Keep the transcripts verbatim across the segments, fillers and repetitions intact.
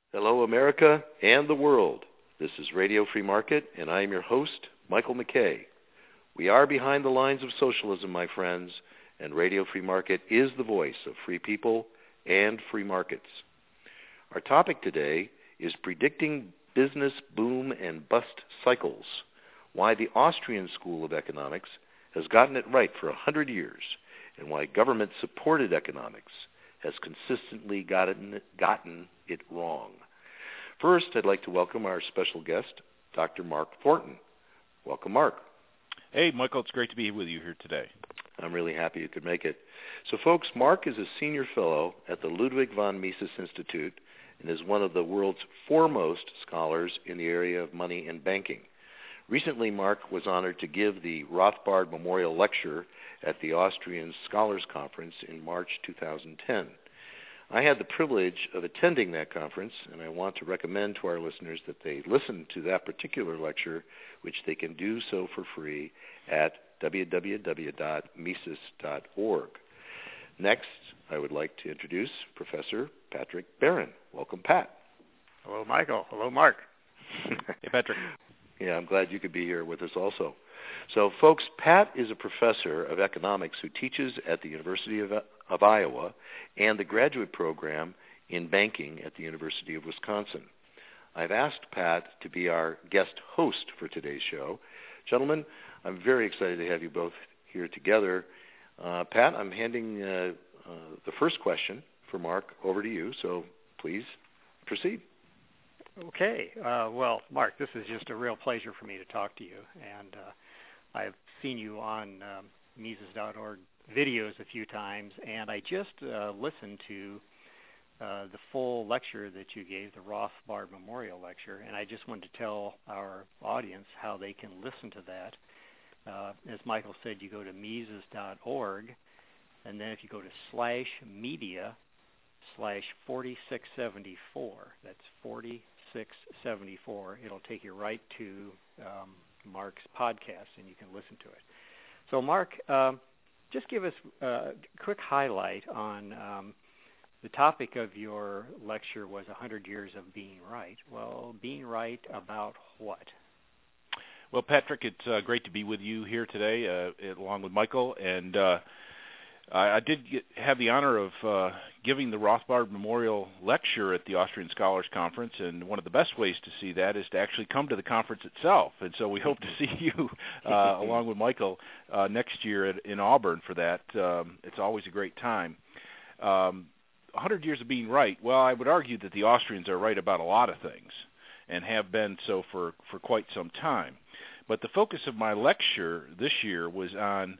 Hello, America and the world. This is Radio Free Market, and I am your host, Michael McKay. We are behind the lines of socialism, my friends, and Radio Free Market is the voice of free people and free markets. Our topic today is predicting business boom and bust cycles, why the Austrian School of Economics has gotten it right for a hundred years, and why government-supported economics has consistently gotten, gotten it wrong. First, I'd like to welcome our special guest, Doctor Mark Thornton. Welcome, Mark. Hey, Michael, it's great to be with you here today. I'm really happy you could make it. So, folks, Mark is a senior fellow at the Ludwig von Mises Institute and is one of the world's foremost scholars in the area of money and banking. Recently, Mark was honored to give the Rothbard Memorial Lecture at the Austrian Scholars Conference in March two thousand ten. I had the privilege of attending that conference, and I want to recommend to our listeners that they listen to that particular lecture, which they can do so for free at w w w dot mises dot org. Next, I would like to introduce Professor Patrick Barron. Welcome, Pat. Hello, Michael. Hello, Mark. Hey, Patrick. Yeah, I'm glad you could be here with us also. So, folks, Pat is a professor of economics who teaches at the University of, of Iowa and the graduate program in banking at the University of Wisconsin. I've asked Pat to be our guest host for today's show. Gentlemen, I'm very excited to have you both here together. Uh, Pat, I'm handing uh, uh, the first question for Mark over to you, so please proceed. Okay. Uh, well, Mark, this is just a real pleasure for me to talk to you. And uh, I've seen you on um, Mises dot org videos a few times, and I just uh, listened to uh, the full lecture that you gave, the Rothbard Memorial Lecture, and I just wanted to tell our audience how they can listen to that. Uh, as Michael said, you go to Mises dot org, and then if you go to slash media slash forty-six seventy-four, that's forty-six seventy-four, it'll take you right to um, Mark's podcast, and you can listen to it. So, Mark, um, just give us a quick highlight on um, the topic of your lecture was one hundred years of being right. Well, being right about what? Well, Patrick, it's uh, great to be with you here today, uh, along with Michael. And uh, I, I did get, have the honor of uh, giving the Rothbard Memorial Lecture at the Austrian Scholars Conference. And one of the best ways to see that is to actually come to the conference itself. And so we hope to see you, uh, along with Michael, uh, next year at, in Auburn for that. Um, it's always a great time. Um, one hundred years of being right. Well, I would argue that the Austrians are right about a lot of things and have been so for, for quite some time. But the focus of my lecture this year was on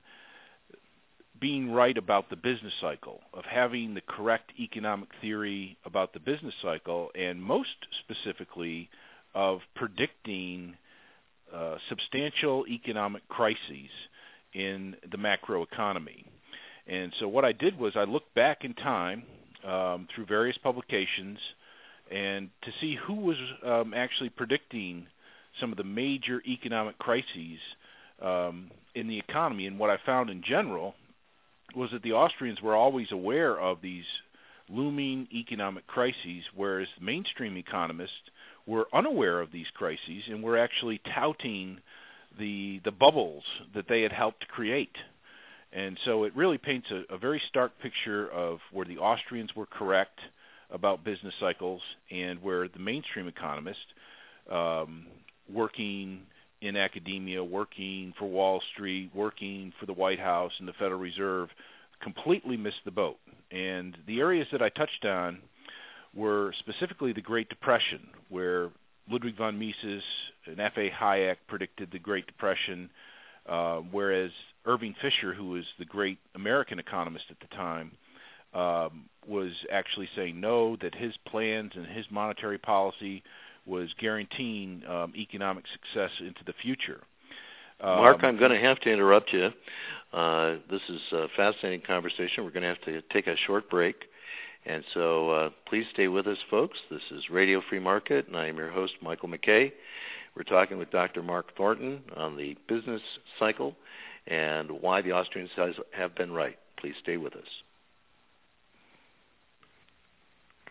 being right about the business cycle, of having the correct economic theory about the business cycle, and most specifically of predicting uh, substantial economic crises in the macroeconomy. And so what I did was I looked back in time um, through various publications and to see who was um, actually predicting some of the major economic crises um, in the economy. And what I found in general was that the Austrians were always aware of these looming economic crises, whereas the mainstream economists were unaware of these crises and were actually touting the the bubbles that they had helped create. And so it really paints a, a very stark picture of where the Austrians were correct about business cycles and where the mainstream economists um, working in academia, working for Wall Street, working for the White House and the Federal Reserve, completely missed the boat. And the areas that I touched on were specifically the Great Depression, where Ludwig von Mises and F A Hayek predicted the Great Depression, uh, whereas Irving Fisher, who was the great American economist at the time, um, was actually saying no, that his plans and his monetary policy was guaranteeing um, economic success into the future. Um, Mark, I'm going to have to interrupt you. Uh, this is a fascinating conversation. We're going to have to take a short break. And so uh, please stay with us, folks. This is Radio Free Market, and I am your host, Michael McKay. We're talking with Doctor Mark Thornton on the business cycle and why the Austrians has, have been right. Please stay with us.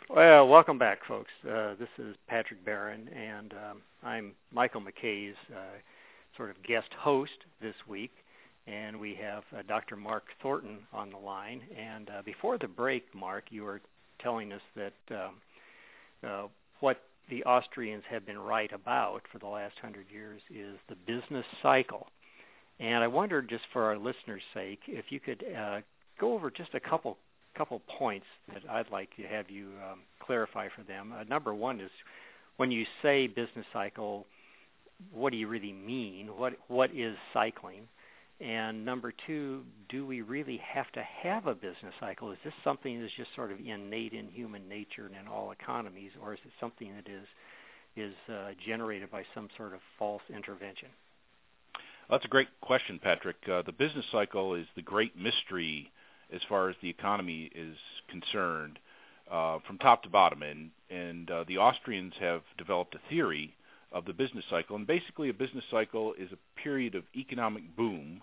Well, welcome back, folks. Uh, this is Patrick Barron, and um, I'm Michael McKay's uh, sort of guest host this week, and we have uh, Doctor Mark Thornton on the line. And uh, before the break, Mark, you were telling us that um, uh, what the Austrians have been right about for the last hundred years is the business cycle. And I wondered, just for our listeners' sake, if you could uh, go over just a couple couple points that I'd like to have you um, clarify for them. Uh, number one is, when you say business cycle, what do you really mean? What what is cycling? And number two, do we really have to have a business cycle? Is this something that's just sort of innate in human nature and in all economies, or is it something that is is uh, generated by some sort of false intervention? Well, that's a great question, Patrick. Uh, the business cycle is the great mystery as far as the economy is concerned, uh, from top to bottom. And, and uh, the Austrians have developed a theory of the business cycle. And basically a business cycle is a period of economic boom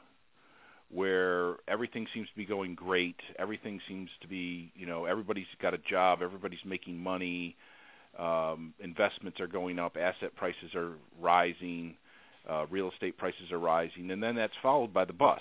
where everything seems to be going great. Everything seems to be, you know, everybody's got a job, everybody's making money, um, investments are going up, asset prices are rising, uh, real estate prices are rising. And then that's followed by the bust,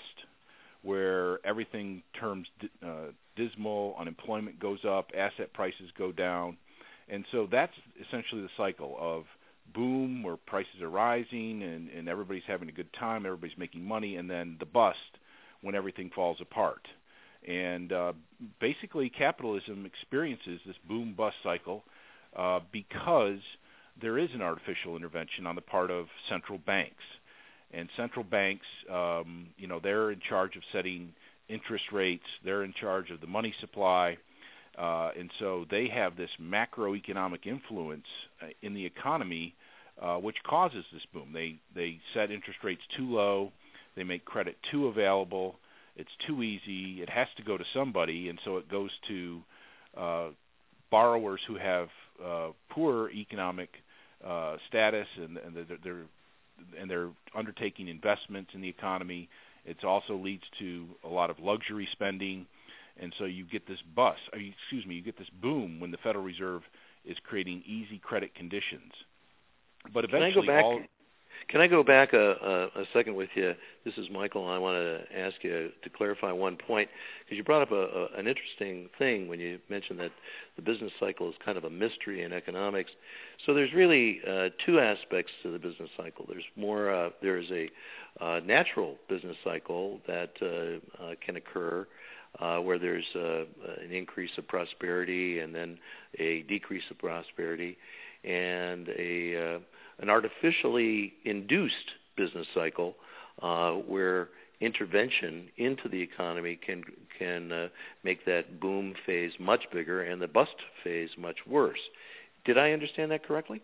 where everything turns uh, dismal, unemployment goes up, asset prices go down. And so that's essentially the cycle of boom, where prices are rising and, and everybody's having a good time, everybody's making money, and then the bust when everything falls apart. And uh, basically capitalism experiences this boom-bust cycle uh, because there is an artificial intervention on the part of central banks. And central banks, um, you know, they're in charge of setting interest rates. They're in charge of the money supply. Uh, and so they have this macroeconomic influence uh, in the economy, uh, which causes this boom. They, they set interest rates too low. They make credit too available. It's too easy. It has to go to somebody. And so it goes to uh, borrowers who have uh, poor economic uh, status, and, and they're, they're and they're undertaking investments in the economy. It also leads to a lot of luxury spending, and so you get this bust, or you, excuse me, you get this boom when the Federal Reserve is creating easy credit conditions. But eventually, can I go back, all... Can I go back a, a, a second with you? This is Michael, and I want to ask you to clarify one point, because you brought up a, a, an interesting thing when you mentioned that the business cycle is kind of a mystery in economics. So there's really uh, two aspects to the business cycle. There's more. Uh, there's a uh, natural business cycle that uh, uh, can occur, uh, where there's uh, an increase of prosperity and then a decrease of prosperity, and a uh, an artificially induced business cycle uh, where intervention into the economy can can uh, make that boom phase much bigger and the bust phase much worse. Did I understand that correctly?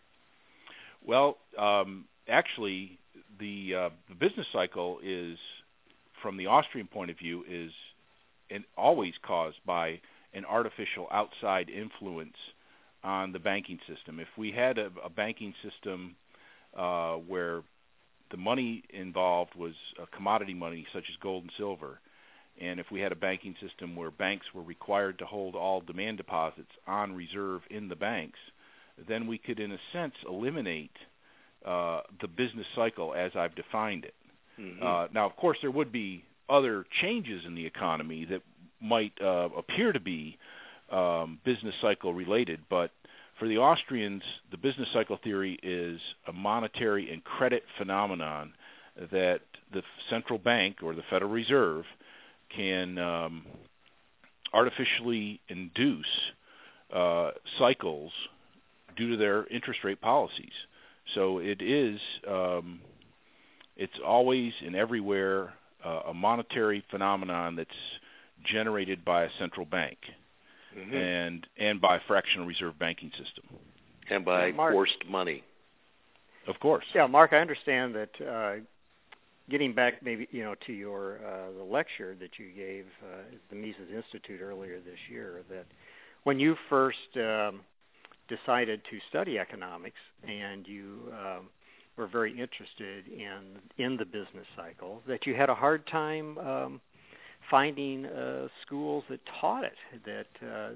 Well, um, actually, the, uh, the business cycle is, from the Austrian point of view, is an, always caused by an artificial outside influence on the banking system. If we had a, a banking system uh, where the money involved was a commodity money such as gold and silver, and if we had a banking system where banks were required to hold all demand deposits on reserve in the banks, then we could, in a sense, eliminate uh, the business cycle as I've defined it. Mm-hmm. Uh, now, of course, there would be other changes in the economy that might uh, appear to be um, business cycle related, but for the Austrians, the business cycle theory is a monetary and credit phenomenon that the central bank or the Federal Reserve can um, artificially induce uh, cycles due to their interest rate policies. So it is, um, it's always and everywhere uh, a monetary phenomenon that's generated by a central bank. Mm-hmm. and and by a fractional reserve banking system. And by yeah, Mark, forced money. Of course. Yeah, Mark, I understand that uh, getting back maybe, you know, to your uh, the lecture that you gave uh, at the Mises Institute earlier this year, that when you first um, decided to study economics and you um, were very interested in in the business cycle, that you had a hard time um, finding uh, schools that taught it, that uh,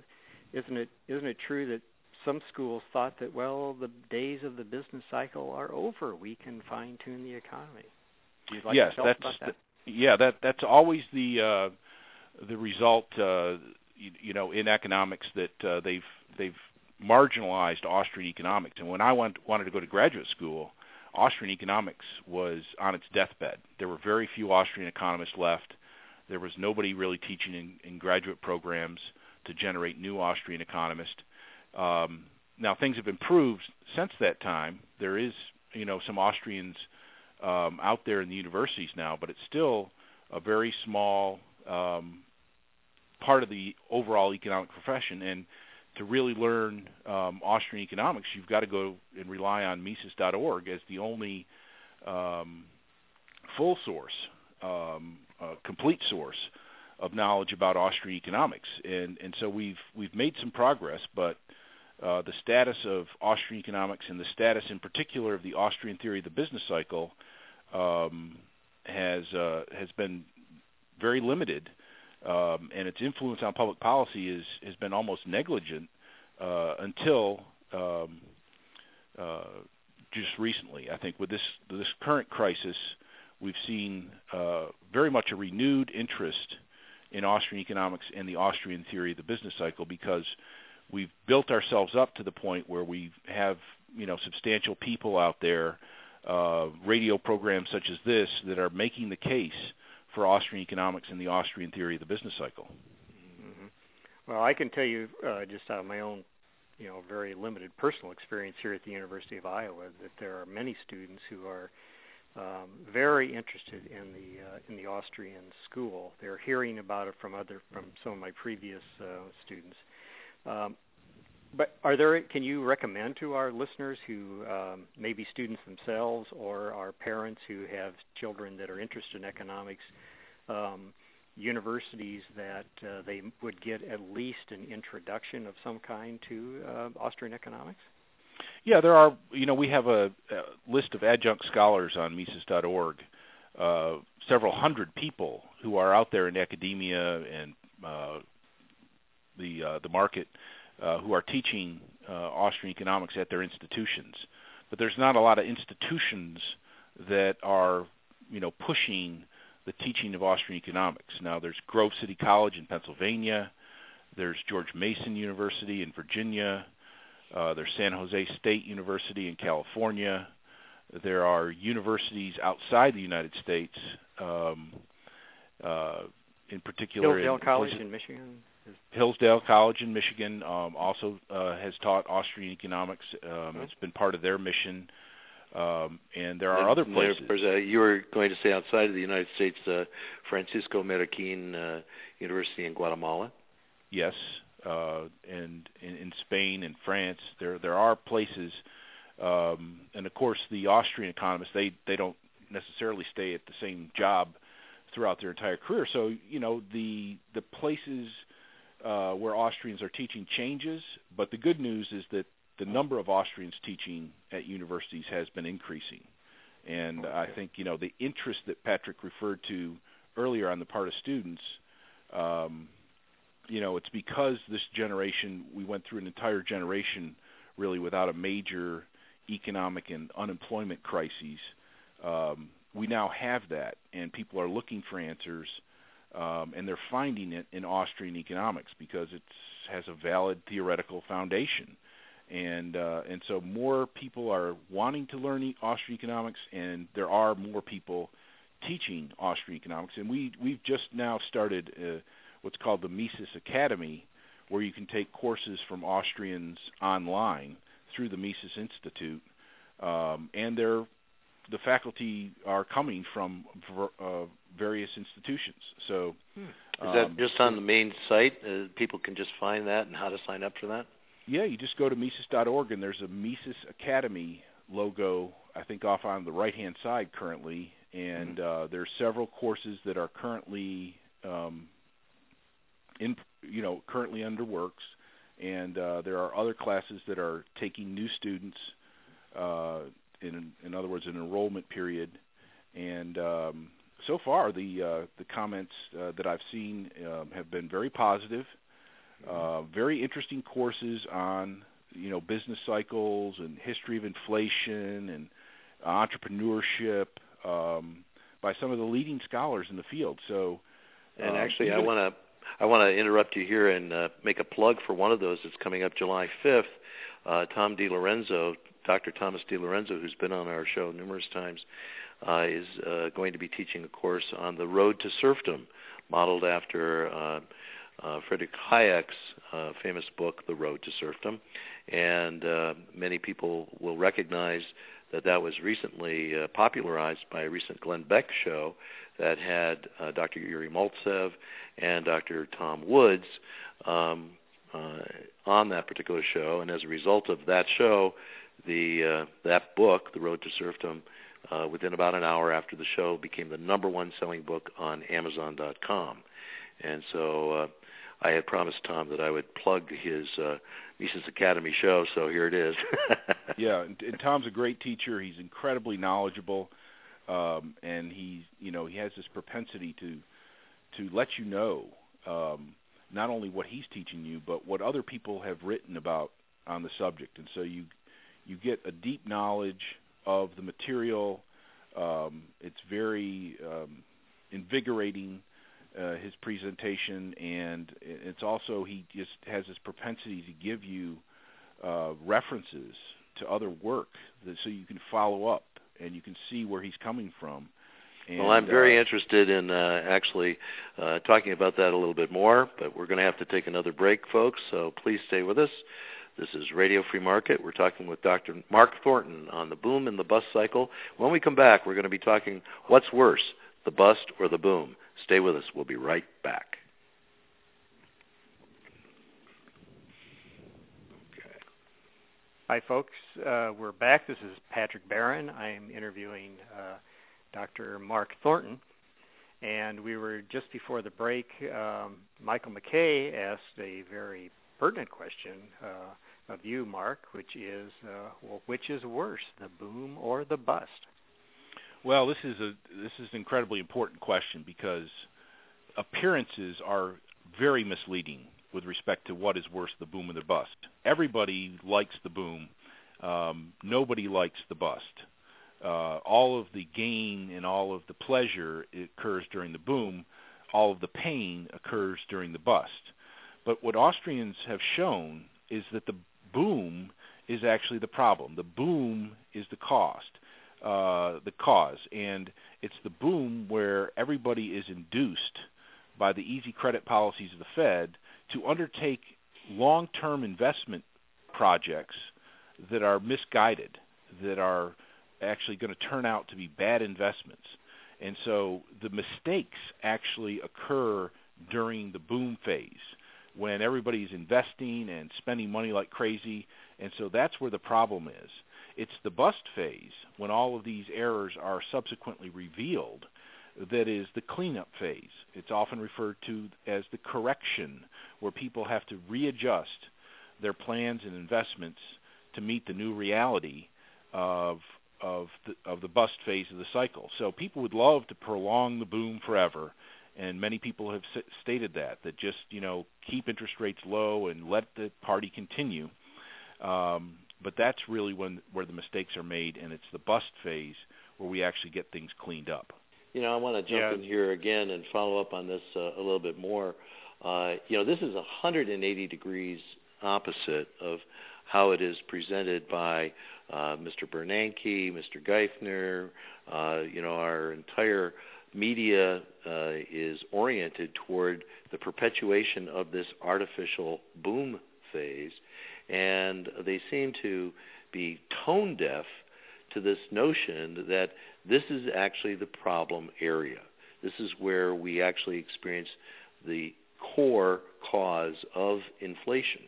isn't it isn't it true that some schools thought that, well, the days of the business cycle are over, we can fine tune the economy? Would you like yes, to tell that's us about that? The, yeah, that that's always the uh, the result. Uh, you, you know, in economics, that uh, they've they've marginalized Austrian economics. And when I went, wanted to go to graduate school, Austrian economics was on its deathbed. There were very few Austrian economists left. There was nobody really teaching in, in graduate programs to generate new Austrian economists. Um, now things have improved since that time. There is, you know, some Austrians um, out there in the universities now, but it's still a very small um, part of the overall economic profession. And to really learn um, Austrian economics, you've got to go and rely on Mises dot org as the only um, full source, um, uh, complete source of knowledge about Austrian economics. And and so we've we've made some progress, but uh, the status of Austrian economics and the status in particular of the Austrian theory of the business cycle um, has uh, has been very limited. Um, and its influence on public policy is, has been almost negligent uh, until um, uh, just recently. I think with this this current crisis, we've seen uh, very much a renewed interest in Austrian economics and the Austrian theory of the business cycle, because we've built ourselves up to the point where we have, you know, substantial people out there, uh, radio programs such as this, that are making the case for Austrian economics and the Austrian theory of the business cycle. Mm-hmm. Well, I can tell you uh, just out of my own, you know, very limited personal experience here at the University of Iowa, that there are many students who are um, very interested in the uh, in the Austrian school. They're hearing about it from other from some of my previous uh, students. Um, but are there? Can you recommend to our listeners who um, may be students themselves or are parents who have children that are interested in economics, um, universities that uh, they would get at least an introduction of some kind to uh, Austrian economics? Yeah, there are. You know, we have a, a list of adjunct scholars on Mises dot org, uh, several hundred people who are out there in academia and uh, the uh, the market, uh, who are teaching uh, Austrian economics at their institutions. But there's not a lot of institutions that are, you know, pushing the teaching of Austrian economics. Now, there's Grove City College in Pennsylvania. There's George Mason University in Virginia. Uh, there's San Jose State University in California. There are universities outside the United States, um, uh, in particular. Hillsdale in, College in Michigan. Hillsdale College in Michigan um, also uh, has taught Austrian economics. Um, mm-hmm. It's been part of their mission. Um, and there are and other places. There's a, you were going to say outside of the United States, uh, Francisco Marroquin uh, University in Guatemala. Yes, uh, and in, in Spain and France, there there are places. Um, and of course, the Austrian economists, they they don't necessarily stay at the same job throughout their entire career. So you know the the places uh, where Austrians are teaching changes. But the good news is that the number of Austrians teaching at universities has been increasing. And okay. I think, you know, the interest that Patrick referred to earlier on the part of students, um, you know, it's because this generation, we went through an entire generation really without a major economic and unemployment crises. Um, we now have that, and people are looking for answers, um, and they're finding it in Austrian economics because it has a valid theoretical foundation. And uh, and so more people are wanting to learn Austrian economics, and there are more people teaching Austrian economics. And we, we've just now started uh, what's called the Mises Academy, where you can take courses from Austrians online through the Mises Institute. Um, and they're, the faculty are coming from uh, various institutions. So hmm. Is that um, just on the main site? Uh, people can just find that and how to sign up for that? Yeah, you just go to Mises dot org, and there's a Mises Academy logo, I think, off on the right-hand side currently, and mm-hmm. uh, there's several courses that are currently, um, in, you know, currently under works, and uh, there are other classes that are taking new students, uh, in, in other words, an enrollment period, and um, so far the uh, the comments uh, that I've seen um, have been very positive. Uh, very interesting courses on, you know, business cycles and history of inflation and entrepreneurship um, by some of the leading scholars in the field. So, and um, actually, I want to I want to interrupt you here and uh, make a plug for one of those that's coming up July fifth. Uh, Tom DiLorenzo, Doctor Thomas DiLorenzo, who's been on our show numerous times, uh, is uh, going to be teaching a course on the road to serfdom, modeled after uh, uh, Friedrich Hayek's uh, famous book, The Road to Serfdom. And uh, many people will recognize that that was recently uh, popularized by a recent Glenn Beck show that had uh, Doctor Yuri Maltsev and Doctor Tom Woods um, uh, on that particular show. And as a result of that show, the uh, that book, The Road to Serfdom, uh, within about an hour after the show, became the number one selling book on Amazon dot com. And so uh, I had promised Tom that I would plug his uh, Mises Academy show, so here it is. Yeah, and, and Tom's a great teacher. He's incredibly knowledgeable, um, and he, you know, he has this propensity to to let you know um, not only what he's teaching you, but what other people have written about on the subject. And so you you get a deep knowledge of the material. Um, it's very um, invigorating. Uh, his presentation, and it's also he just has this propensity to give you uh, references to other work that, so you can follow up and you can see where he's coming from. And, well, I'm very uh, interested in uh, actually uh, talking about that a little bit more, but we're going to have to take another break, folks, so please stay with us. This is Radio Free Market. We're talking with Doctor Mark Thornton on the boom and the bust cycle. When we come back, we're going to be talking what's worse, the bust or the boom. Stay with us. We'll be right back. Okay. Hi, folks. Uh, we're back. This is Patrick Barron. I am interviewing uh, Doctor Mark Thornton. And we were just before the break, um, Michael McKay asked a very pertinent question uh, of you, Mark, which is, uh, well, which is worse, the boom or the bust? Well, this is a this is an incredibly important question because appearances are very misleading with respect to what is worse, the boom or the bust. Everybody likes the boom. Um, nobody likes the bust. Uh, all of the gain and all of the pleasure occurs during the boom. All of the pain occurs during the bust. But what Austrians have shown is that the boom is actually the problem. The boom is the cost. Uh, the cause, and it's the boom where everybody is induced by the easy credit policies of the Fed to undertake long-term investment projects that are misguided, that are actually going to turn out to be bad investments. And so the mistakes actually occur during the boom phase when everybody's investing and spending money like crazy, and so that's where the problem is. It's the bust phase, when all of these errors are subsequently revealed, that is the cleanup phase. It's often referred to as the correction, where people have to readjust their plans and investments to meet the new reality of of the, of the bust phase of the cycle. So people would love to prolong the boom forever, and many people have s- stated that, that just, you know, keep interest rates low and let the party continue. Um, But that's really when where the mistakes are made, and it's the bust phase where we actually get things cleaned up. You know, I want to jump Yeah. in here again and follow up on this uh, a little bit more. Uh, you know, this is one hundred eighty degrees opposite of how it is presented by uh, Mister Bernanke, Mister Geithner. Uh, you know, our entire media uh, is oriented toward the perpetuation of this artificial boom phase. And they seem to be tone deaf to this notion that this is actually the problem area. This is where we actually experience the core cause of inflation.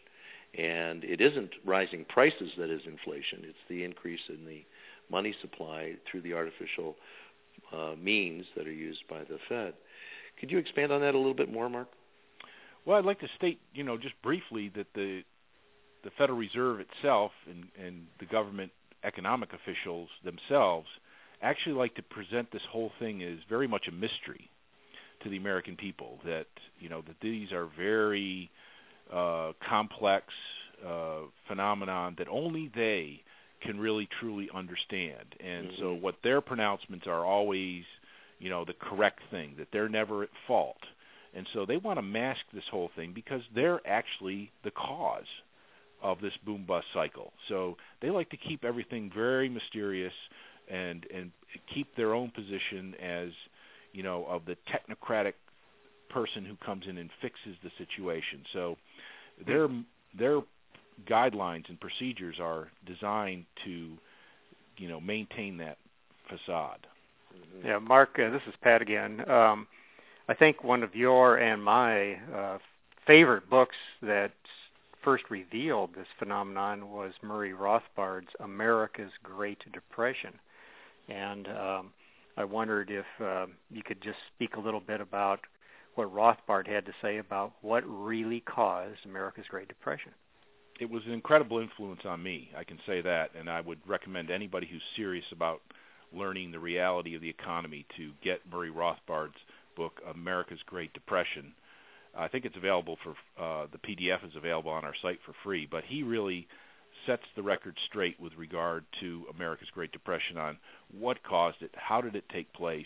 And it isn't rising prices that is inflation. It's the increase in the money supply through the artificial uh, means that are used by the Fed. Could you expand on that a little bit more, Mark? Well, I'd like to state, you know, just briefly that the the Federal Reserve itself and, and the government economic officials themselves actually like to present this whole thing as very much a mystery to the American people, that, you know, that these are very uh, complex uh, phenomenon that only they can really truly understand. And mm-hmm. so what their pronouncements are always, you know, the correct thing, that they're never at fault. And so they want to mask this whole thing because they're actually the cause of this boom-bust cycle. So they like to keep everything very mysterious and and keep their own position as, you know, of the technocratic person who comes in and fixes the situation. So their their guidelines and procedures are designed to, you know, maintain that facade. Yeah, Mark, uh, this is Pat again. Um, I think one of your and my uh, favorite books that first revealed this phenomenon was Murray Rothbard's America's Great Depression. And um, I wondered if uh, you could just speak a little bit about what Rothbard had to say about what really caused America's Great Depression. It was an incredible influence on me, I can say that, and I would recommend anybody who's serious about learning the reality of the economy to get Murray Rothbard's book, America's Great Depression. I think it's available for, uh, the P D F is available on our site for free, but he really sets the record straight with regard to America's Great Depression on what caused it, how did it take place,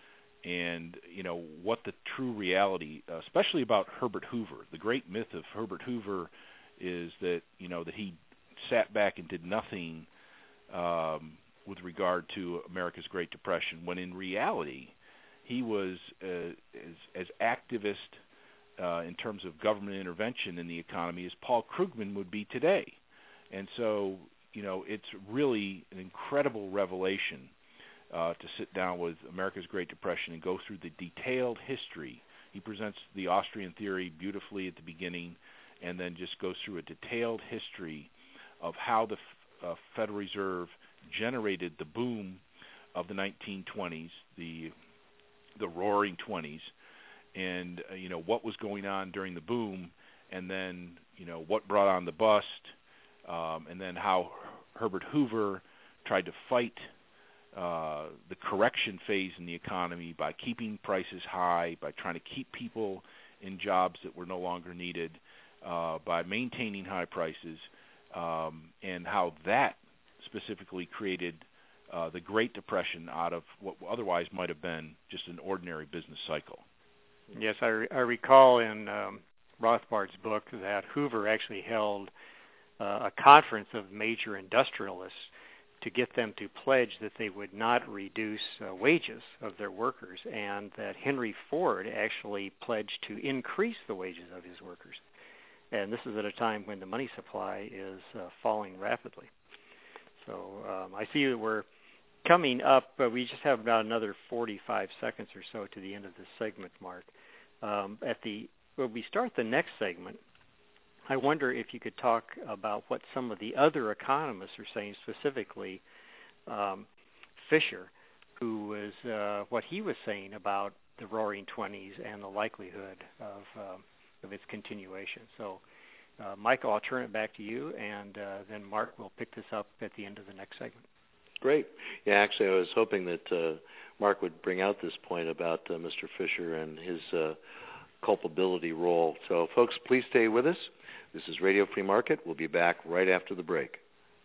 and, you know, what the true reality, especially about Herbert Hoover. The great myth of Herbert Hoover is that, you know, that he sat back and did nothing um, with regard to America's Great Depression, when in reality he was uh, as, as activist uh, in terms of government intervention in the economy as Paul Krugman would be today. And so, you know, it's really an incredible revelation uh, to sit down with America's Great Depression and go through the detailed history. He presents the Austrian theory beautifully at the beginning, and then just goes through a detailed history of how the uh, Federal Reserve generated the boom of the nineteen twenties, the the Roaring Twenties, and uh, you know, what was going on during the boom, and then, you know, what brought on the bust, um, and then how Herbert Hoover tried to fight uh, the correction phase in the economy by keeping prices high, by trying to keep people in jobs that were no longer needed, uh, by maintaining high prices, um, and how that specifically created uh, the Great Depression out of what otherwise might have been just an ordinary business cycle. Yes, I, re- I recall in um, Rothbard's book that Hoover actually held uh, a conference of major industrialists to get them to pledge that they would not reduce uh, wages of their workers, and that Henry Ford actually pledged to increase the wages of his workers. And this is at a time when the money supply is uh, falling rapidly. So um, I see that we're coming up, but we just have about another forty-five seconds or so to the end of this segment, Mark. Um, at the when we start the next segment, I wonder if you could talk about what some of the other economists are saying, specifically um, Fisher, who was uh, what he was saying about the Roaring Twenties and the likelihood of um, of its continuation. So, uh, Michael, I'll turn it back to you, and uh, then Mark will pick this up at the end of the next segment. Great. Yeah, actually, I was hoping that uh, Mark would bring out this point about uh, Mister Fisher and his uh, culpability role. So, folks, please stay with us. This is Radio Free Market. We'll be back right after the break.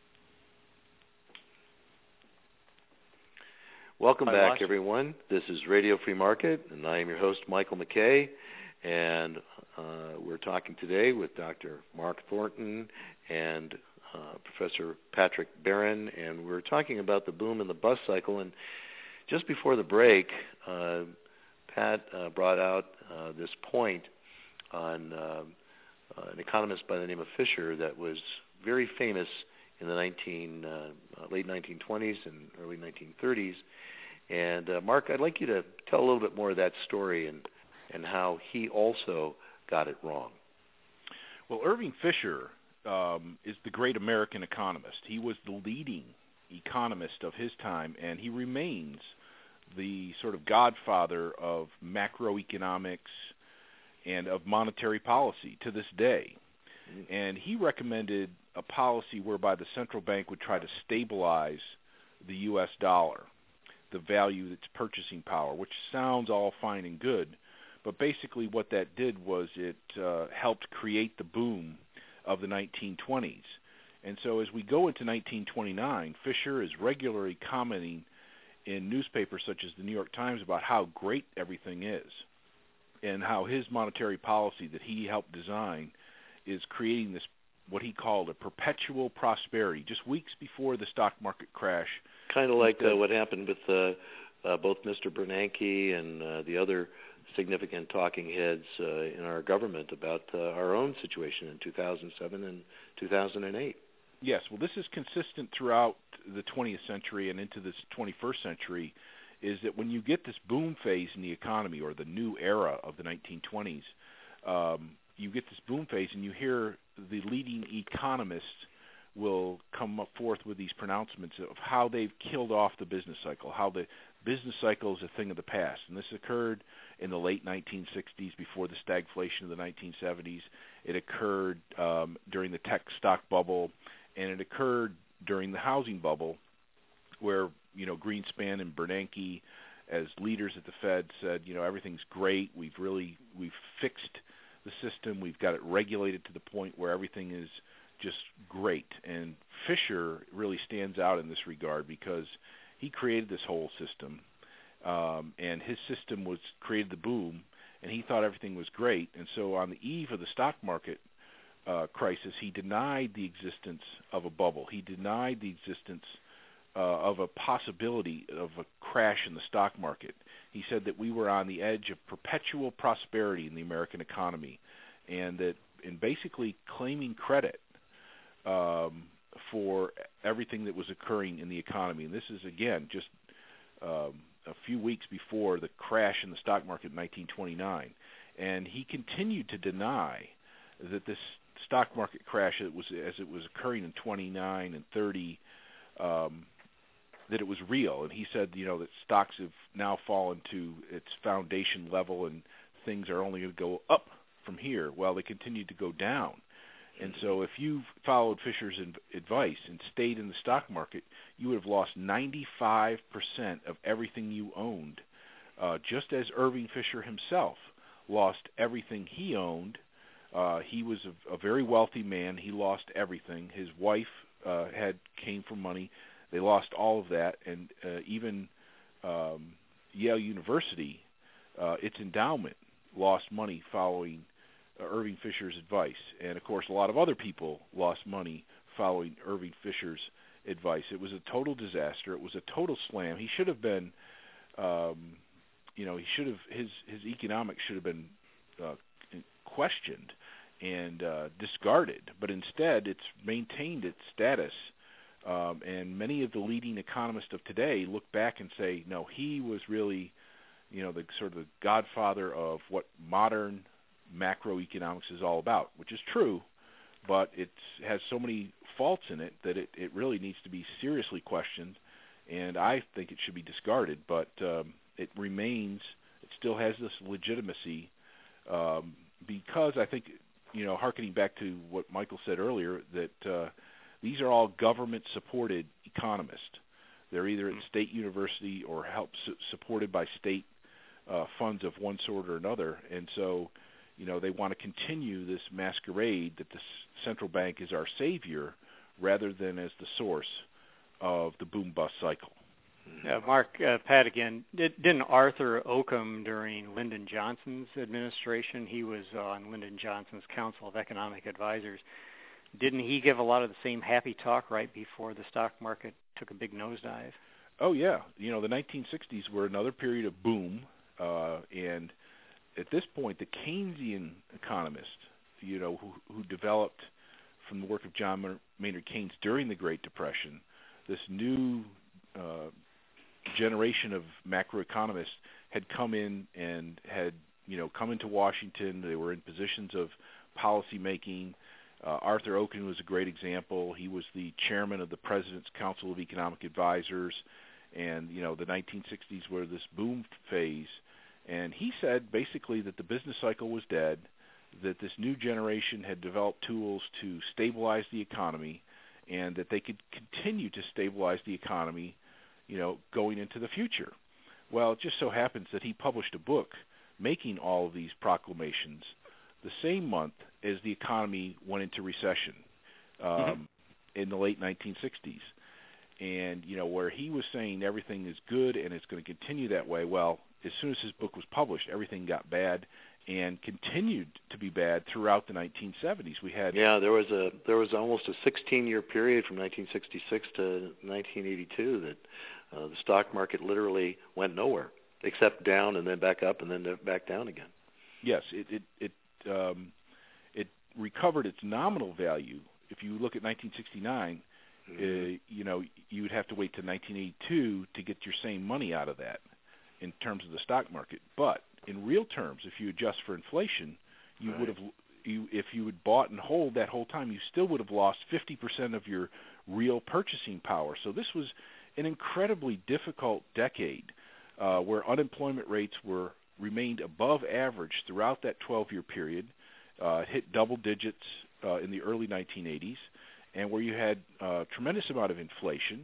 Welcome back, everyone. This is Radio Free Market, and I am your host, Michael McKay. And uh, we're talking today with Doctor Mark Thornton and uh, Professor Patrick Barron, and we're talking about the boom and the bust cycle. And just before the break, uh, Pat uh, brought out uh, this point on uh, uh, an economist by the name of Fisher that was very famous in the nineteen, uh, late nineteen twenties and early nineteen thirties. And uh, Mark, I'd like you to tell a little bit more of that story and and how he also got it wrong. Well, Irving Fisher um, is the great American economist. He was the leading economist of his time, and he remains the sort of godfather of macroeconomics and of monetary policy to this day. Mm-hmm. And he recommended a policy whereby the central bank would try to stabilize the U S dollar, the value, its purchasing power, which sounds all fine and good. But basically what that did was it uh, helped create the boom of the nineteen twenties. And so as we go into nineteen twenty-nine, Fisher is regularly commenting in newspapers such as the New York Times about how great everything is and how his monetary policy that he helped design is creating this, what he called a perpetual prosperity, just weeks before the stock market crash. Kind of like uh, what happened with uh, uh, both Mister Bernanke and uh, the other significant talking heads uh, in our government about uh, our own situation in two thousand seven and two thousand eight. Yes, well, this is consistent throughout the twentieth century and into this twenty-first century, is that when you get this boom phase in the economy, or the new era of the nineteen twenties, um, you get this boom phase and you hear the leading economists will come up forth with these pronouncements of how they've killed off the business cycle, how the business cycle is a thing of the past. And this occurred in the late nineteen sixties before the stagflation of the nineteen seventies. It occurred um, during the tech stock bubble, and it occurred during the housing bubble where, you know, Greenspan and Bernanke as leaders at the Fed said, you know, everything's great. We've really, we've fixed the system. We've got it regulated to the point where everything is just great. And Fisher really stands out in this regard because he created this whole system, um, and his system was created the boom, and he thought everything was great. And so on the eve of the stock market uh, crisis, he denied the existence of a bubble. He denied the existence uh, of a possibility of a crash in the stock market. He said that we were on the edge of perpetual prosperity in the American economy, and that in basically claiming credit um, for everything that was occurring in the economy. And this is, again, just um, a few weeks before the crash in the stock market in nineteen twenty-nine. And he continued to deny that this stock market crash, it was, as it was occurring in twenty-nine and thirty, um, that it was real. And he said, you know, that stocks have now fallen to its foundation level and things are only going to go up from here. Well, they continued to go down. And so if you followed Fisher's advice and stayed in the stock market, you would have lost ninety-five percent of everything you owned, uh, just as Irving Fisher himself lost everything he owned. Uh, he was a, a very wealthy man. He lost everything. His wife uh, had came from money. They lost all of that, and uh, even um, Yale University, uh, its endowment, lost money following uh, Irving Fisher's advice. And, of course, a lot of other people lost money following Irving Fisher's advice. It was a total disaster. It was a total slam. He should have been, um, you know, he should have, his, his economics should have been uh, questioned and uh, discarded. But instead, it's maintained its status. Um, and many of the leading economists of today look back and say, no, he was really, you know, the sort of the godfather of what modern macroeconomics is all about, which is true, but it has so many faults in it that it, it really needs to be seriously questioned, and I think it should be discarded, but um, it remains, it still has this legitimacy um, because I think, you know, hearkening back to what Michael said earlier, that uh, these are all government-supported economists. They're either at state university or help su- supported by state uh, funds of one sort or another. And so, you know, they want to continue this masquerade that the s- central bank is our savior rather than as the source of the boom-bust cycle. Uh, Mark, uh, Pat again, did, didn't Arthur Occam during Lyndon Johnson's administration, he was on Lyndon Johnson's Council of Economic Advisors, didn't he give a lot of the same happy talk right before the stock market took a big nosedive? Oh, yeah. You know, the nineteen sixties were another period of boom, uh, and at this point, the Keynesian economist, you know, who, who developed from the work of John Maynard Keynes during the Great Depression, this new uh, generation of macroeconomists had come in and had, you know, come into Washington. They were in positions of policy making. Uh, Arthur Occam was a great example. He was the chairman of the President's Council of Economic Advisors, and, you know, the nineteen sixties were this boom phase. And he said basically that the business cycle was dead, that this new generation had developed tools to stabilize the economy, and that they could continue to stabilize the economy, you know, going into the future. Well, it just so happens that he published a book making all of these proclamations the same month as the economy went into recession um, mm-hmm. in the late nineteen sixties. And, you know, where he was saying everything is good and it's going to continue that way, well, as soon as his book was published, everything got bad and continued to be bad throughout the nineteen seventies. We had yeah, there was a there was almost a sixteen-year period from nineteen sixty-six to nineteen eighty-two that uh, the stock market literally went nowhere, except down and then back up and then back down again. Yes, it it it, um, it recovered its nominal value. If you look at nineteen sixty-nine, mm-hmm. uh, you know, you would have to wait to nineteen eighty-two to get your same money out of that in terms of the stock market. But in real terms, if you adjust for inflation, you right. would have, you, if you had bought and hold that whole time, you still would have lost fifty percent of your real purchasing power. So this was an incredibly difficult decade uh, where unemployment rates were remained above average throughout that twelve-year period, uh, hit double digits uh, in the early nineteen eighties, and where you had a tremendous amount of inflation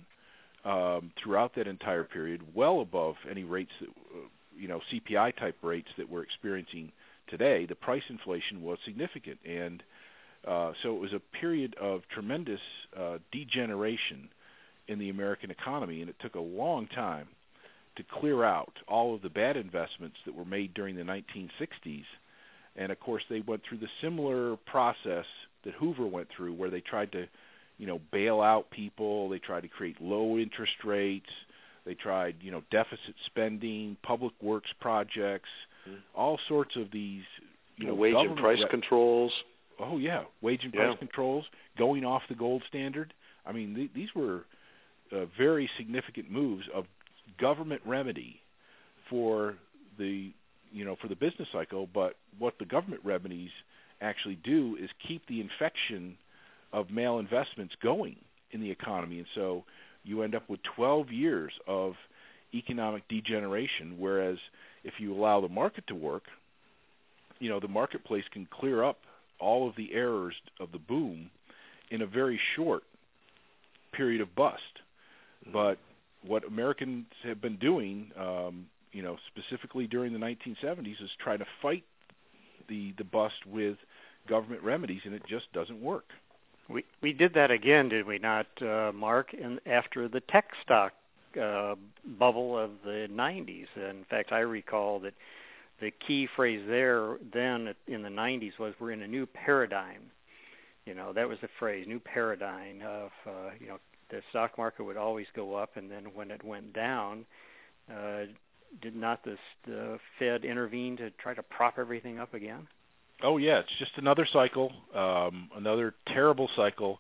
um, throughout that entire period, well above any rates that uh, you know, C P I type rates that we're experiencing today. The price inflation was significant, and uh, so it was a period of tremendous uh, degeneration in the American economy, and it took a long time to clear out all of the bad investments that were made during the nineteen sixties. And of course, they went through the similar process that Hoover went through, where they tried to, you know, bail out people. They tried to create low interest rates. They tried, you know, deficit spending, public works projects, mm-hmm. all sorts of these, you know, wage and price re- controls. Oh yeah, wage and yeah. price controls, going off the gold standard. I mean, th- these were uh, very significant moves of government remedy for the, you know, for the business cycle. But what the government remedies actually do is keep the infection of malinvestments going in the economy, and so you end up with twelve years of economic degeneration, whereas if you allow the market to work, you know, the marketplace can clear up all of the errors of the boom in a very short period of bust. But what Americans have been doing, um, you know, specifically during the nineteen seventies, is try to fight the, the bust with government remedies, and it just doesn't work. We we did that again, did we not, uh, Mark? And after the tech stock uh, bubble of the nineties. In fact, I recall that the key phrase there then in the nineties was, "We're in a new paradigm." You know, that was the phrase, "new paradigm." Of uh, you know, the stock market would always go up, and then when it went down, uh, did not this, the Fed intervene to try to prop everything up again? Oh, yeah, it's just another cycle, um, another terrible cycle.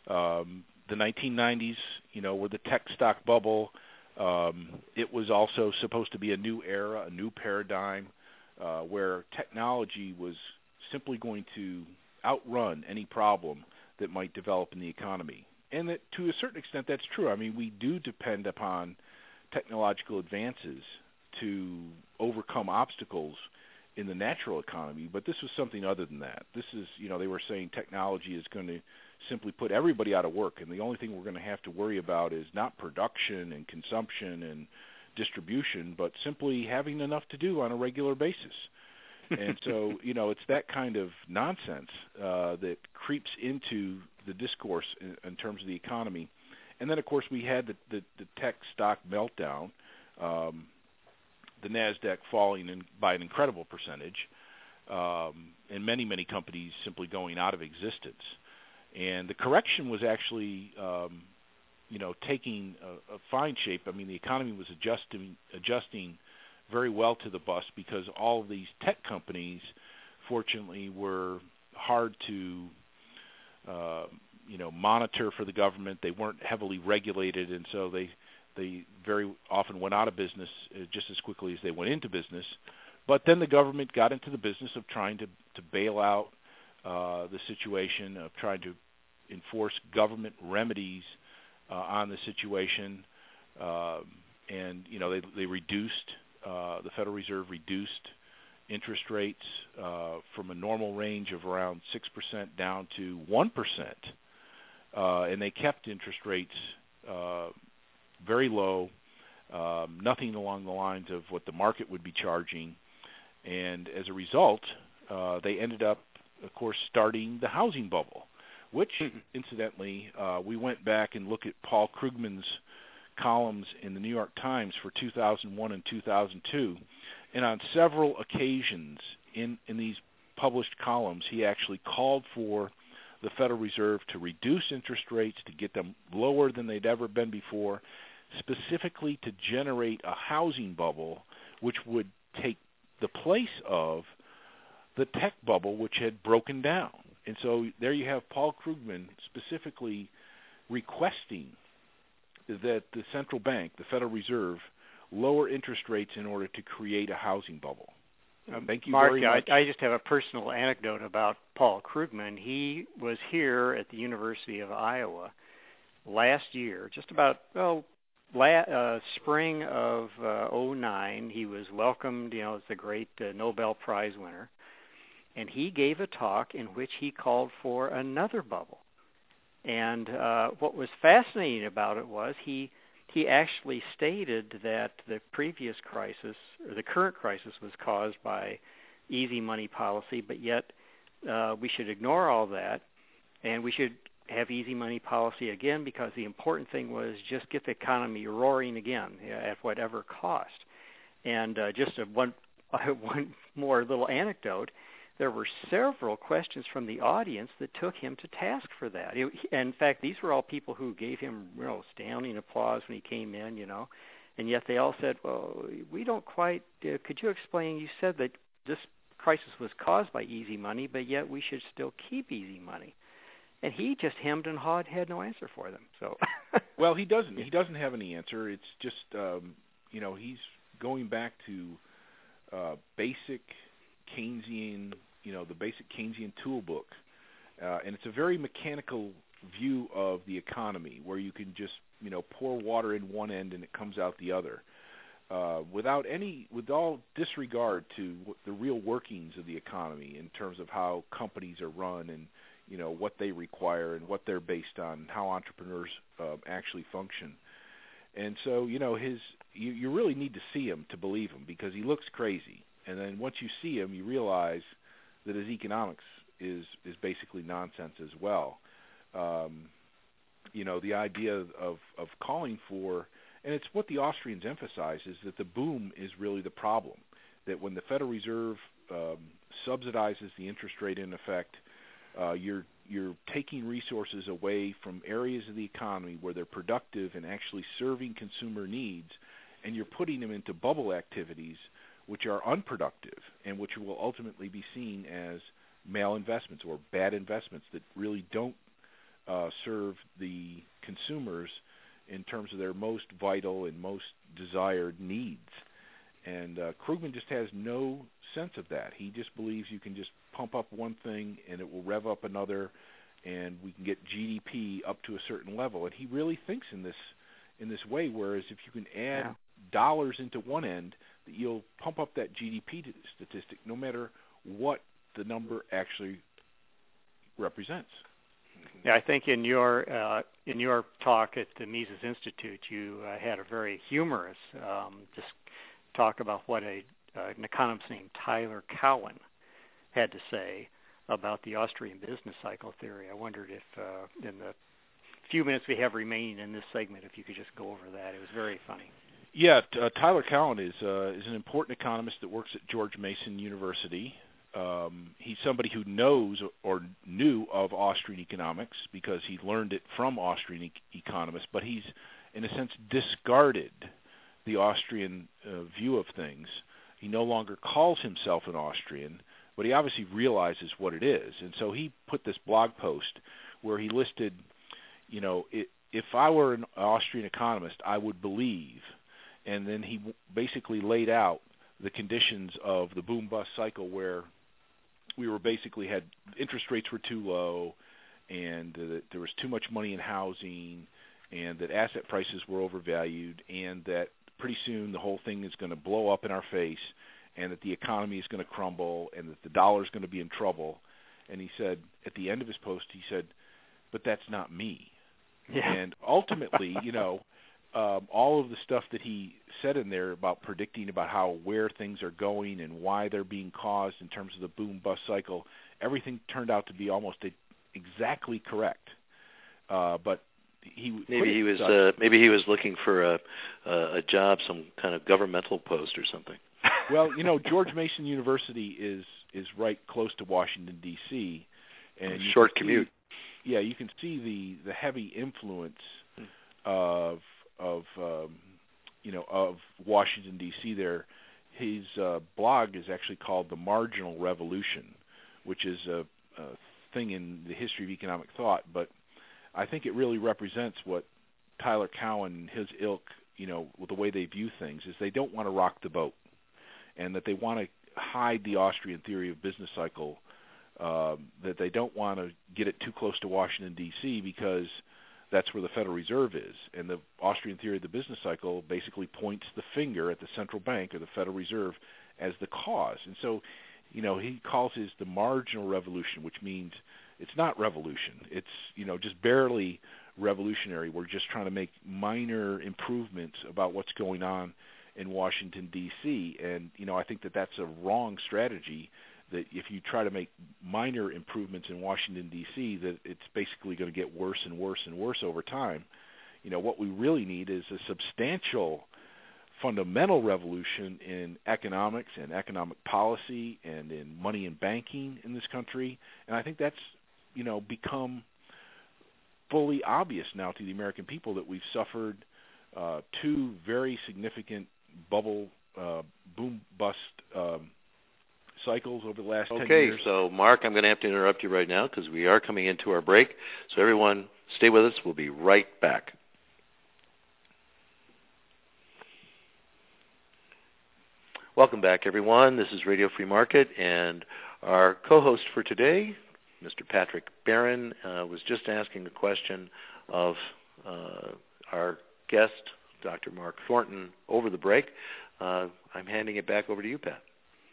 Um, the nineteen nineties, you know, were the tech stock bubble. Um, it was also supposed to be a new era, a new paradigm, uh, where technology was simply going to outrun any problem that might develop in the economy. And that, to a certain extent, that's true. I mean, we do depend upon technological advances to overcome obstacles in the natural economy, but this was something other than that. This is, you know, they were saying technology is going to simply put everybody out of work, and the only thing we're going to have to worry about is not production and consumption and distribution, but simply having enough to do on a regular basis. And so, you know, it's that kind of nonsense uh, that creeps into the discourse in, in terms of the economy. And then, of course, we had the, the, the tech stock meltdown, um, the NASDAQ falling in, by an incredible percentage, um, and many, many companies simply going out of existence. And the correction was actually, um, you know, taking a, a fine shape. I mean, the economy was adjusting, adjusting very well to the bust because all of these tech companies, fortunately, were hard to, uh, you know, monitor for the government. They weren't heavily regulated, and so they they very often went out of business just as quickly as they went into business. But then the government got into the business of trying to, to bail out uh, the situation, of trying to enforce government remedies uh, on the situation. Uh, and, you know, they, they reduced, uh, the Federal Reserve reduced interest rates uh, from a normal range of around six percent down to one percent. Uh, and they kept interest rates uh, very low, um, nothing along the lines of what the market would be charging. And as a result, uh, they ended up, of course, starting the housing bubble, which, incidentally, uh, we went back and looked at Paul Krugman's columns in the New York Times for two thousand one and two thousand two, and on several occasions in, in these published columns, he actually called for the Federal Reserve to reduce interest rates, to get them lower than they'd ever been before, specifically to generate a housing bubble which would take the place of the tech bubble which had broken down. And so there you have Paul Krugman specifically requesting that the central bank, the Federal Reserve, lower interest rates in order to create a housing bubble. Um, Thank you Mark, very much. I, I just have a personal anecdote about Paul Krugman. He was here at the University of Iowa last year, just about, well, la- uh, spring of uh, oh nine. He was welcomed, you know, as the great uh, Nobel Prize winner. And he gave a talk in which he called for another bubble. And uh, what was fascinating about it was he he actually stated that the previous crisis, or the current crisis, was caused by easy money policy, but yet uh, we should ignore all that, and we should have easy money policy again, because the important thing was just get the economy roaring again at whatever cost. And uh, just a one one more little anecdote. There were several questions from the audience that took him to task for that. It, in fact, these were all people who gave him, you know, standing applause when he came in, you know, and yet they all said, well, we don't quite, uh, could you explain, you said that this crisis was caused by easy money, but yet we should still keep easy money. And he just hemmed and hawed, had no answer for them. So, well, he doesn't. He doesn't have any answer. It's just, um, you know, he's going back to uh, basic Keynesian, you know, the basic Keynesian toolbook, uh, and it's a very mechanical view of the economy where you can just, you know, pour water in one end and it comes out the other, uh, without any, with all disregard to the real workings of the economy in terms of how companies are run and, you know, what they require and what they're based on, how entrepreneurs uh, actually function. And so, you know, his, you, you really need to see him to believe him, because he looks crazy. And then once you see him, you realize that his economics is is basically nonsense as well. Um, you know, the idea of, of calling for, and it's what the Austrians emphasize, is that the boom is really the problem, that when the Federal Reserve um, subsidizes the interest rate in effect, uh, you're you're taking resources away from areas of the economy where they're productive and actually serving consumer needs, and you're putting them into bubble activities which are unproductive and which will ultimately be seen as malinvestments or bad investments that really don't uh, serve the consumers in terms of their most vital and most desired needs. And uh, Krugman just has no sense of that. He just believes you can just pump up one thing and it will rev up another, and we can get G D P up to a certain level. And he really thinks in this in this way, whereas if you can add yeah. dollars into one end, that you'll pump up that G D P statistic no matter what the number actually represents. Yeah, I think in your uh, in your talk at the Mises Institute, you uh, had a very humorous um, just talk about what a uh, an economist named Tyler Cowen had to say about the Austrian business cycle theory. I wondered if uh, in the few minutes we have remaining in this segment, if you could just go over that. It was very funny. Yeah, uh, Tyler Cowen is uh, is an important economist that works at George Mason University. Um, he's somebody who knows or knew of Austrian economics because he learned it from Austrian e- economists, but he's, in a sense, discarded the Austrian uh, view of things. He no longer calls himself an Austrian, but he obviously realizes what it is. And so he put this blog post where he listed, you know, it, if I were an Austrian economist, I would believe. And then he basically laid out the conditions of the boom-bust cycle where we were basically had interest rates were too low, and uh, that there was too much money in housing, and that asset prices were overvalued, and that pretty soon the whole thing is going to blow up in our face, and that the economy is going to crumble, and that the dollar is going to be in trouble. And he said, at the end of his post, he said, but that's not me. Yeah. And ultimately, you know, um, all of the stuff that he said in there about predicting about how where things are going and why they're being caused in terms of the boom-bust cycle, everything turned out to be almost a, exactly correct. Uh, but he maybe he was uh, maybe he was looking for a, a a job, some kind of governmental post or something. Well, you know, George Mason University is is right close to Washington D C, and you short can commute. See, yeah, you can see the, the heavy influence of of um, you know of Washington D C there. His uh, blog is actually called The Marginal Revolution, which is a, a thing in the history of economic thought, but I think it really represents what Tyler Cowen and his ilk, you know, with the way they view things, is they don't want to rock the boat, and that they want to hide the Austrian theory of business cycle, um, that they don't want to get it too close to Washington, D C, because that's where the Federal Reserve is. And the Austrian theory of the business cycle basically points the finger at the central bank or the Federal Reserve as the cause. And so, you know, he calls this the marginal revolution, which means it's not revolution. It's, you know, just barely revolutionary. We're just trying to make minor improvements about what's going on in Washington, D C. And, you know, I think that that's a wrong strategy, that if you try to make minor improvements in Washington, D C, that it's basically going to get worse and worse and worse over time. You know, what we really need is a substantial fundamental revolution in economics and economic policy and in money and banking in this country. And I think that's, you know, become fully obvious now to the American people that we've suffered uh, two very significant bubble uh, boom-bust um, cycles over the last okay, ten years. Okay, so Mark, I'm going to have to interrupt you right now because we are coming into our break. So everyone, stay with us. We'll be right back. Welcome back, everyone. This is Radio Free Market, and our co-host for today, Mister Patrick Barron, uh, was just asking a question of uh, our guest, Doctor Mark Thornton, over the break. Uh, I'm handing it back over to you, Pat.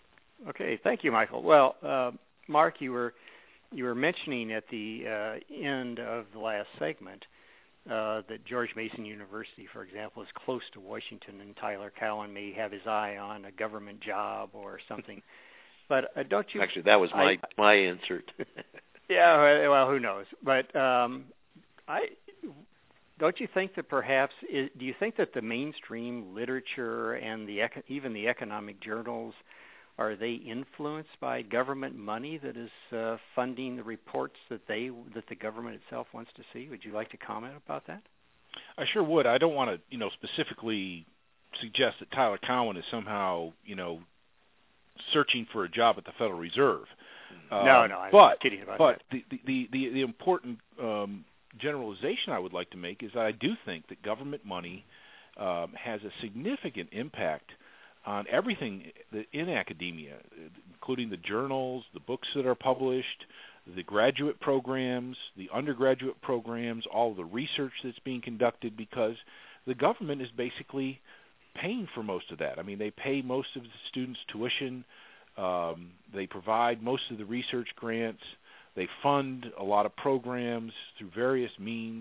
Okay, thank you, Michael. Well, uh, Mark, you were you were mentioning at the uh, end of the last segment uh, that George Mason University, for example, is close to Washington, and Tyler Cowen may have his eye on a government job or something. But uh, don't you? Actually, that was my I, my insert. Yeah, well, who knows? But um, I don't you think that perhaps is, do you think that the mainstream literature and the even the economic journals, are they influenced by government money that is uh, funding the reports that they that the government itself wants to see? Would you like to comment about that? I sure would. I don't want to, you know, specifically suggest that Tyler Cowen is somehow, you know, searching for a job at the Federal Reserve. Um, no, no, I'm but, kidding about but that. But the, the, the, the important um, generalization I would like to make is that I do think that government money um, has a significant impact on everything in academia, including the journals, the books that are published, the graduate programs, the undergraduate programs, all of the research that's being conducted, because the government is basically paying for most of that. I mean, they pay most of the students' tuition. Um, they provide most of the research grants. They fund a lot of programs through various means.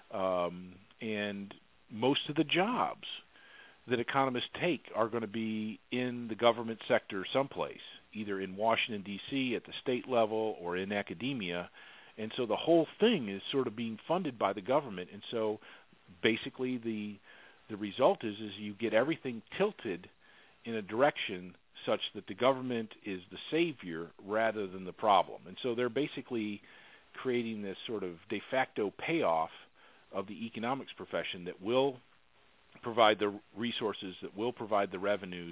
Um, and most of the jobs that economists take are going to be in the government sector someplace, either in Washington, D C, at the state level, or in academia. And so the whole thing is sort of being funded by the government. And so basically the the result is, is you get everything tilted in a direction such that the government is the savior rather than the problem. And so they're basically creating this sort of de facto payoff of the economics profession that will provide the resources, that will provide the revenues,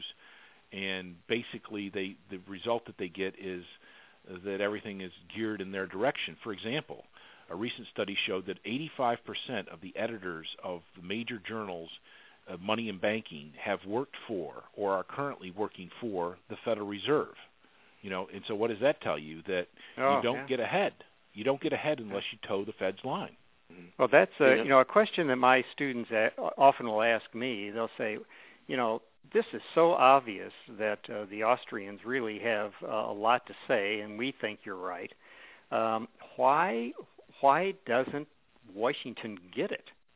and basically they the result that they get is that everything is geared in their direction. For example, a recent study showed that eighty-five percent of the editors of the major journals of money and banking have worked for or are currently working for the Federal Reserve. You know, and so what does that tell you? That oh, you don't yeah. get ahead. You don't get ahead unless you toe the Fed's line. Well, that's a, yeah. you know a question that my students often will ask me. They'll say, you know, this is so obvious that uh, the Austrians really have uh, a lot to say, and we think you're right. Um, why why doesn't Washington get it?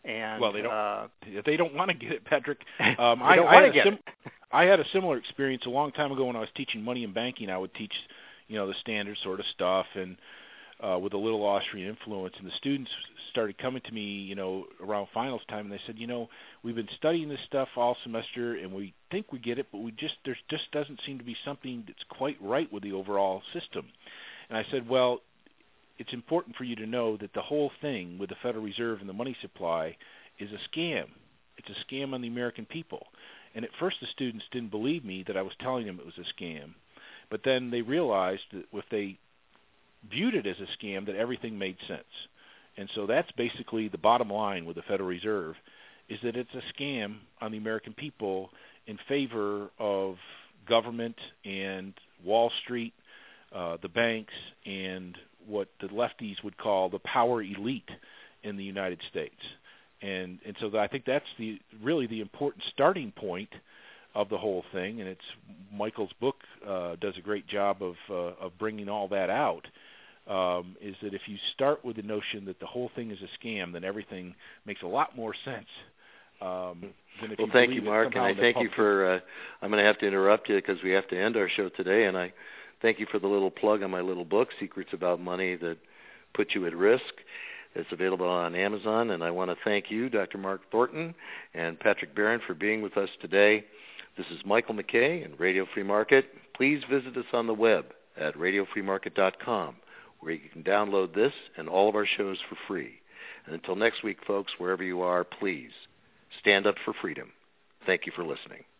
And well, they don't. Uh, they don't want to get it, Patrick. Um, they I, don't I want had to a get sim- it. I had a similar experience a long time ago when I was teaching money and banking. I would teach, you know, the standard sort of stuff, and uh, with a little Austrian influence. And the students started coming to me, you know, around finals time, and they said, you know, we've been studying this stuff all semester, and we think we get it, but we just there just doesn't seem to be something that's quite right with the overall system. And I said, well, it's important for you to know that the whole thing with the Federal Reserve and the money supply is a scam. It's a scam on the American people. And at first the students didn't believe me that I was telling them it was a scam. But then they realized that if they viewed it as a scam, that everything made sense. And so that's basically the bottom line with the Federal Reserve, is that it's a scam on the American people in favor of government and Wall Street, uh, the banks, and what the lefties would call the power elite in the United States. And and so I think that's the really the important starting point of the whole thing. And it's Michael's book uh, does a great job of uh, of bringing all that out. Um, is that if you start with the notion that the whole thing is a scam, then everything makes a lot more sense. Um, than if well, you thank you, believe Mark, and I thank you for. Uh, I'm going to have to interrupt you because we have to end our show today, and I thank you for the little plug on my little book, Secrets About Money That Put You at Risk. It's available on Amazon, and I want to thank you, Doctor Mark Thornton, and Patrick Barron for being with us today. This is Michael McKay and Radio Free Market. Please visit us on the web at radio free market dot com, where you can download this and all of our shows for free. And until next week, folks, wherever you are, please stand up for freedom. Thank you for listening.